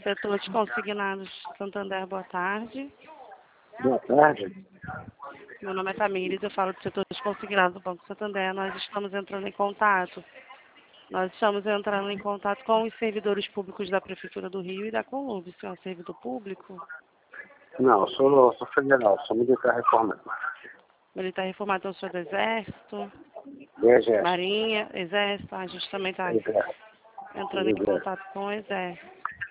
Setor de consignados Santander, boa tarde. Boa tarde. Meu nome é Tamires, eu falo do setor de consignados do Banco Santander. Nós estamos entrando em contato. Com os servidores públicos da Prefeitura do Rio e da Colombo. O senhor é servidor público? Não, eu sou federal, sou militar reformado. Militar reformado, então o senhor é do Exército? Do Exército. Marinha, Exército. A gente também está entrando em contato com o Exército.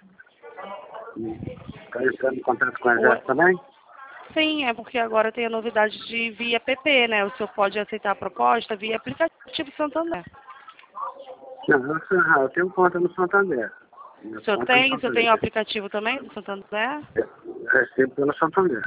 Está entrando em contato com o Exército também? Sim, é porque agora tem a novidade de via PP, né? O senhor pode aceitar a proposta via aplicativo Santander. Não, eu tenho conta no Santander. O senhor tem o aplicativo também do Santander? Eu recebo pelo Santander.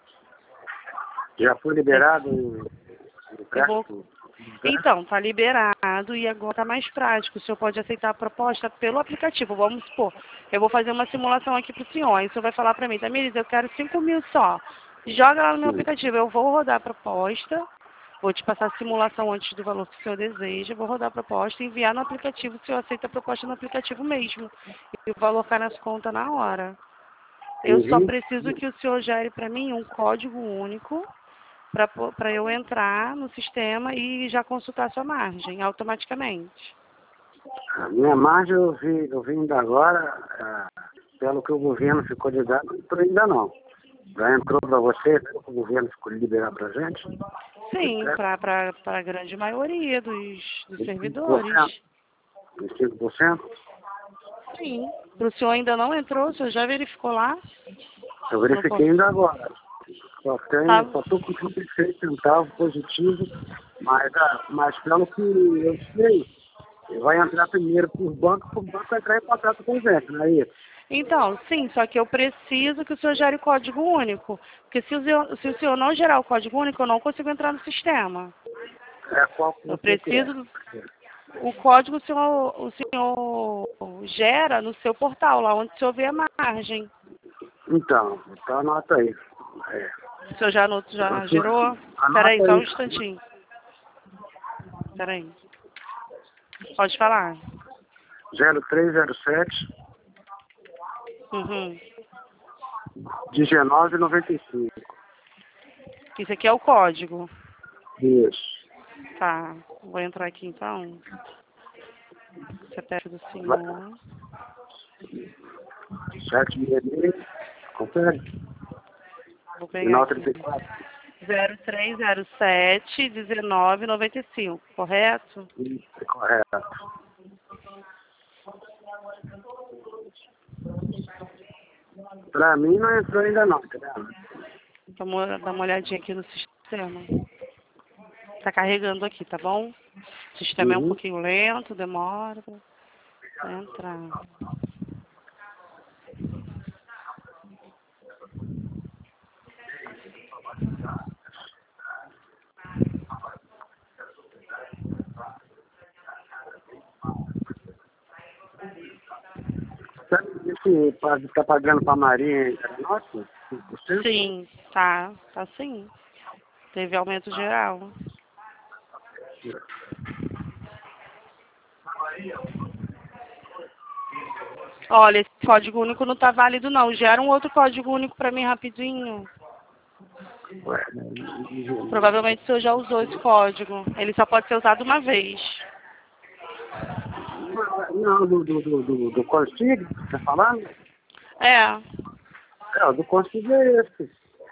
Já foi liberado o crédito? Então, está liberado e agora está mais prático. O senhor pode aceitar a proposta pelo aplicativo. Vamos supor, eu vou fazer uma simulação aqui para o senhor. Aí o senhor vai falar para mim, Tamires, eu quero 5.000 só. Joga lá no meu aplicativo. Eu vou rodar a proposta. Vou te passar a simulação antes do valor que o senhor deseja. Vou rodar a proposta e enviar no aplicativo. O senhor aceita a proposta no aplicativo mesmo. E o valor cai nas contas na hora. Eu só preciso que o senhor gere para mim um código único para eu entrar no sistema e já consultar a sua margem automaticamente. A minha margem eu vi ainda agora, pelo que o governo ficou de dar, ainda não. Já entrou para você, pelo que o governo ficou de liberar para a gente? Sim, para a grande maioria dos servidores. 25%? Sim. Para o senhor ainda não entrou, o senhor já verificou lá? Eu verifiquei ainda agora. Só estou com 36 centavos positivo, mas pelo que eu sei, vai entrar primeiro por banco entrar em contato com o Vento, não é isso? Então, sim, só que eu preciso que o senhor gere o código único. Porque se o senhor não gerar o código único, eu não consigo entrar no sistema. Eu preciso... O código o senhor gera no seu portal, lá onde o senhor vê a margem. Então anota aí. O senhor já gerou? Espera aí, só um instantinho. Espera aí. Pode falar. 0307 Uhum. 1995. Isso aqui é o código. Isso. Tá, vou entrar aqui então. CPF do senhor. 766, confere? Vou pegar aqui. 0307 1995, correto? Isso, correto. Pra mim não entrou ainda não, entendeu? Dá uma olhadinha aqui no sistema. Tá carregando aqui, tá bom? O sistema é um pouquinho lento, demora pra entrar. Esse tá pagando pra Marinha, nossa, 5%? Sim, tá sim. Teve aumento geral. Olha, esse código único não tá válido não. Gera um outro código único pra mim rapidinho. Provavelmente o senhor já usou esse código. Ele só pode ser usado uma vez. Não, do Consigo, tá falando? É. O do Consigo é esse.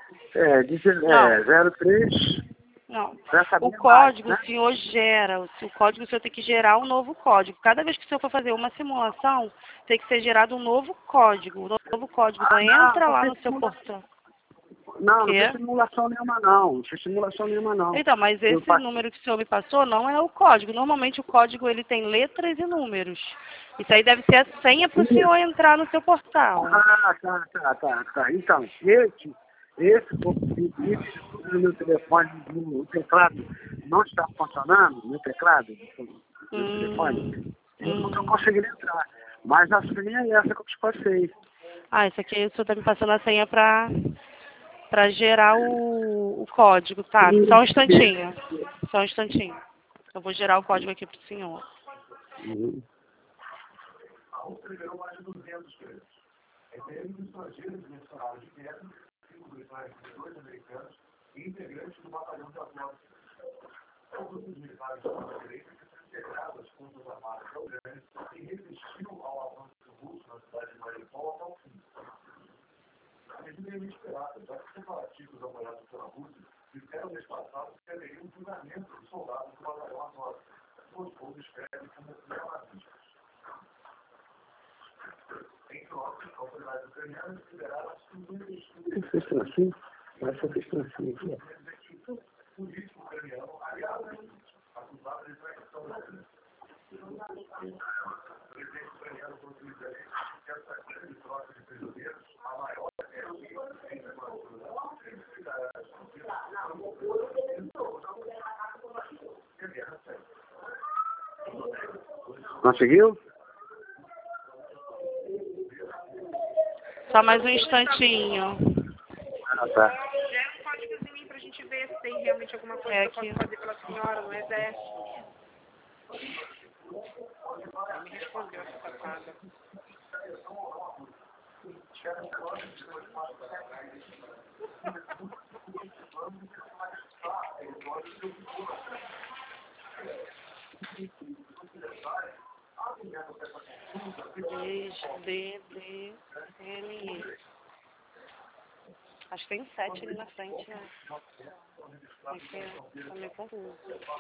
03... Não. O código mais, né? O senhor gera. O código o senhor tem que gerar um novo código. Cada vez que o senhor for fazer uma simulação, tem que ser gerado um novo código. O novo código entra lá no seu portal. Não tem simulação nenhuma não. Não tem simulação nenhuma não. Então, mas esse número que o senhor me passou não é o código. Normalmente o código ele tem letras e números. Isso aí deve ser a senha para o senhor entrar no seu portal. Tá. Então, esse no meu telefone, no teclado, não está funcionando, no teclado, no telefone, eu não estou conseguindo entrar. Mas a senha é essa que eu te passei. Isso aqui o senhor está me passando a senha para gerar o código, tá? Só um instantinho. Eu vou gerar o código aqui para o senhor. Esse tracinho, essa que esse tracinho aqui, ó. Conseguiu? Só mais um instantinho. Ah, tá. Já é um códigozinho pra gente ver se tem realmente alguma coisa É que eu aqui. posso fazer pela senhora no exército. Ela me respondeu essa safada. D, acho que tem 7 ali na frente, né? Aqui tá meio confuso.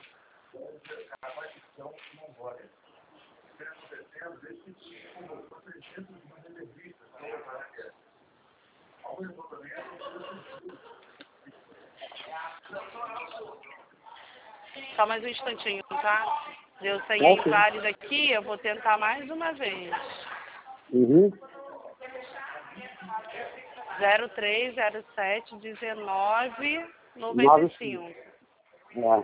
Só mais um instantinho, tá? Deu 100 Ok. inválido aqui, eu vou tentar mais uma vez. Uhum. 0307 19 95. É.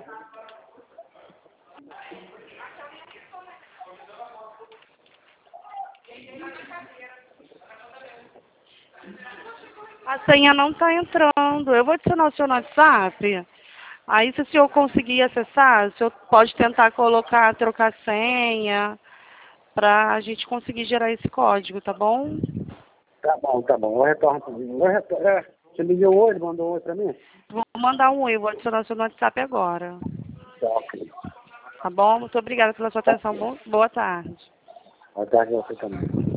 A senha não está entrando. Eu vou adicionar o seu no WhatsApp. Aí, se o senhor conseguir acessar, o senhor pode tentar colocar, trocar senha, para a gente conseguir gerar esse código, tá bom? Tá bom, tá bom. Eu retorno para mim. Você me deu hoje, mandou oi para mim? Vou mandar um oi, vou adicionar o seu no WhatsApp agora. Tá, ok. Tá bom? Muito obrigada pela sua atenção. Boa tarde. Boa tarde a você também.